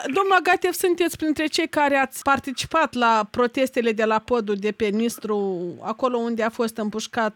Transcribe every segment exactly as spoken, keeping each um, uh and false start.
Domnul Agatev, sunteți printre cei care ați participat la protestele de la podul de pe Nistru, acolo unde a fost împușcat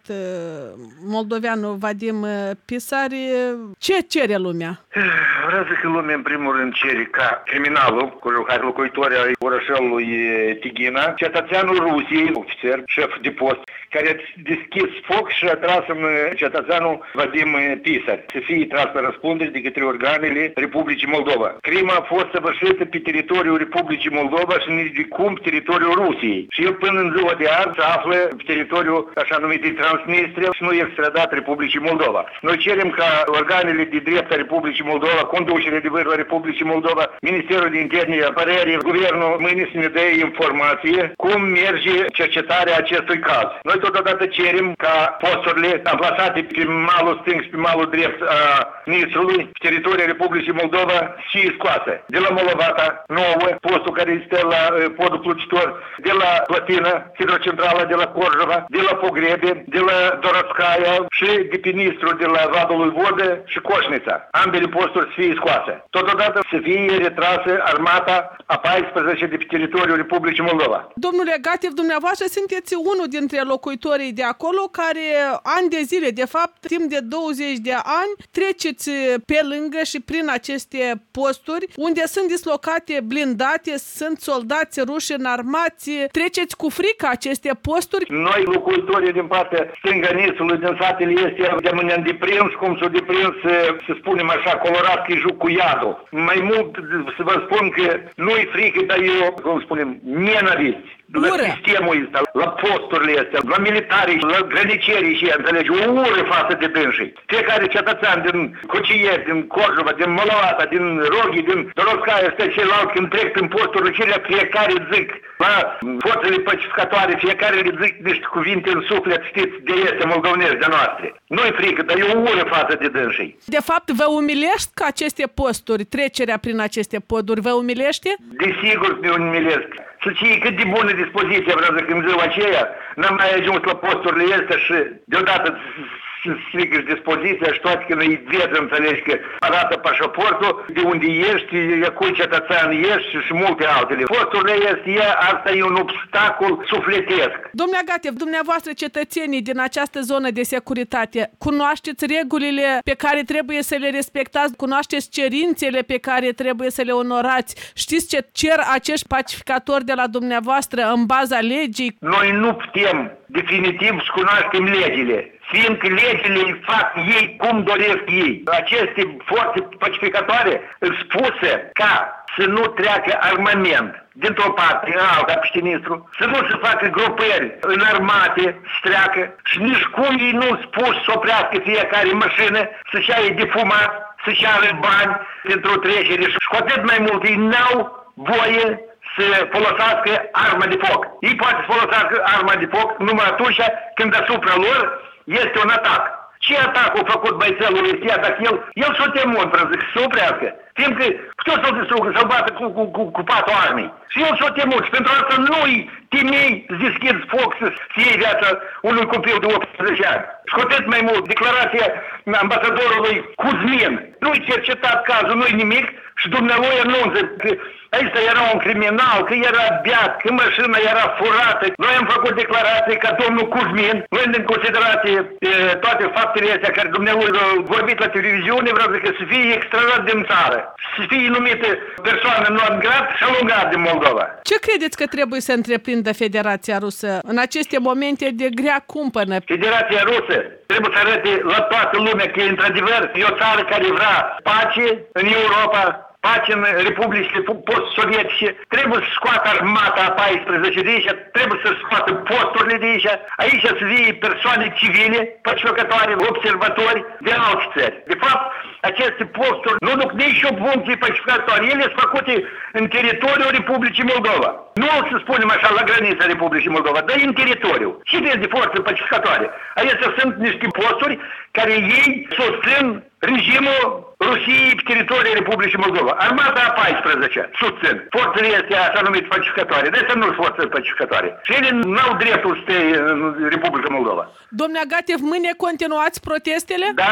moldoveanul Vadim Pisari. Ce cere lumea? Vreau să că lumea, în primul rând, cere ca criminalul, cu care locuitorii ai orășelului Tighina, cetățeanul Rusiei, ofițer, șef de post, care a deschis foc și a tras în cetățeanul Vadim Pisari, să fie tras pe răspundere de către organele Republicii Moldova. Crima a fost săvârșită pe teritoriul Republicii Moldova și nici de cum pe teritoriul Rusiei. Și el până în ziua de azi se află pe teritoriul așa numit Transnistria și nu e extradat Republicii Moldova. Noi cerem ca organele de drept a Republicii Moldova, conducerea de vârf a Republicii Moldova, Ministerul de Interne, Apărării, Guvernul mâine să ne dea informație cum merge cercetarea acestui caz. Noi totodată cerem ca posturile amplasate pe malul stâng și pe malul drept a Nistrului, pe teritoriul Republicii Moldova, și scoase. De la Molovata, nouă, postul care este la uh, podul Plucitor, de la Plătină, hidrocentrala de la Corjova, de la Pogrebe, de la Doroscaia și de pe Nistru, de la Vadul Vodă și Coșnița. Ambele posturi să fie scoase. Totodată să fie retrasă armata a paisprezece de pe teritoriul Republicii Moldova. Domnule Agatev, dumneavoastră sunteți unul dintre locuitorii de acolo care ani de zile, de fapt, timp de douăzeci de ani, treceți pe lângă și prin aceste posturi unde sunt dislocate blindate, sunt soldați ruși înarmați. Treceți cu frică aceste posturi? Noi, locuitorii din partea stânganisului, din satele este, de ne-am deprins, cum s-o deprins, să spunem așa, colorat că joc cu iadul. Mai mult să vă spun că nu-i frică, dar eu, cum spunem, nenavist. La sistemul ăsta, la posturile astea, la militarii, la grănicerii și înțelegi, o ură față de dânsii. Fiecare cetățean din Cocieri, din Corjova, din Molovata, din Roghi, din Doroscaia, ăsta celălalt, când trec prin posturile acelea, fiecare zic, la forțele pacificatoare, fiecare le zic niște cuvinte în suflet, știți, de este moldovenești de noastre. Nu-i frică, dar e o ură față de dânsii. De fapt, vă umilești că aceste posturi, trecerea prin aceste poduri, vă umilește? Desigur ne umilesc. Să știi cât de bună dispoziție vreau să când ziua aceea, n-am mai ajuns la posturile astea și deodată să strică și dispoziția și toate când îi vezi, înțelegi că arată pașaportul, de unde ești, cu cetățean ești și multe altele. Posturile astea, asta e un obstacol sufletesc. Domnule Agatev, dumneavoastră cetățenii din această zonă de securitate, cunoașteți regulile pe care trebuie să le respectați, cunoașteți cerințele pe care trebuie să le onorați, știți ce cer acești pacificatori de la dumneavoastră în baza legii? Noi nu putem definitiv să cunoaștem legile, fiindcă legile îi fac ei cum doresc ei. Aceste forțe pacificatoare sunt spuse ca să nu treacă armament dintr-o parte în alta pe Știnistru, să nu se facă grupări înarmate, să treacă și nici cum ei nu spus să oprească fiecare mașină, să-și aie de fumat, să-și are bani pentru trecere și cu atât mai mult ei n-au voie să folosească arma de foc. Ei poate să folosească arma de foc numai atunci când asupra lor este un atac. Ce atac a făcut băițelul ăsta dacă el, el s-o temut, vreau să se oprească. Fiindcă putea să-l distrugă, să-l bată cu, cu, cu, cu patul armei. Și el s-o temut și pentru asta nu-i temei să deschizi foc să iei viața unui copil de optsprezece ani. Și cu atât mai mult, declarația ambasadorului Cuzmin, nu-i cercetat cazul, nu-i nimic și dumnealui anunță că ăsta era un criminal, că era beat, că mașina era furată. Noi am făcut declarații ca domnul Cuzmin, luând în considerație e, toate faptele astea care dumnealui a vorbit la televiziune, vreau să, să fie extradat din țară, să fie numită persoană non grat și alungat din Moldova. Ce credeți că trebuie să întreprindă Federația Rusă în aceste momente de grea cumpănă? Federația Rusă trebuie să arate la toată lumea că, într-adevăr, e o țară care vrea pace în Europa, pace în republicile post-sovietice, trebuie să scoată armata a paisprezece de aici, trebuie să scoată posturile de aici, aici să fie persoane civile, pacificatoare, observatori de alte țări. De fapt, aceste posturi nu duc nici o funcție pacificatoare, ele sunt făcute în teritoriul Republicii Moldova. Nu să spunem așa la granița Republicii Moldova, dar în teritoriu. Și de forțe pacificatoare. Acestea sunt niște posturi care ei susțin regimul Rusiei pe teritoriul Republicii Moldova. Armata a paisprezece susțin. Forțele astea așa numite pacificatoare. De asta nu sunt forțe pacificatoare. Și ele n-au dreptul să stea în Republica Moldova. Domnule Agatev, mâine continuați protestele? Da.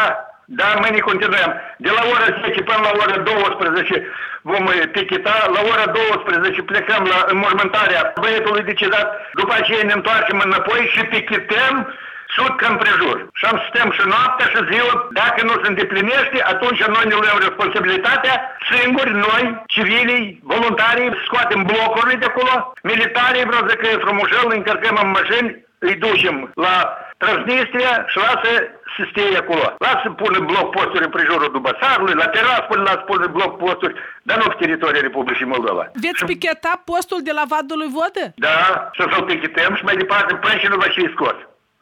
Da, mâine continuăm. De la ora zece până la ora douăsprezece vom picheta, la ora douăsprezece plecăm la înmormântarea băiatului decedat, după aceea ne întoarcem înapoi și pichetăm sutcă împrejur. Și am stăm și noaptea și ziua, dacă nu se îndeplinește, atunci noi ne luăm responsabilitatea, singuri, noi, civilii, voluntarii, scoatem blocurile de acolo, militarii, vreau să că frumușel, îi încărcăm în mașini, îi ducem la Transnistria și lasă să stea acolo. Lasă pune bloc posturi în prejurul Dubăsarului, la Tiraspol, lasă pune bloc posturi, dar nu pe teritoriul Republicii Moldova. Veți picheta postul de la Vadul lui Vodă? Da, să să-l pichetăm și mai departe până și nu va fi scos.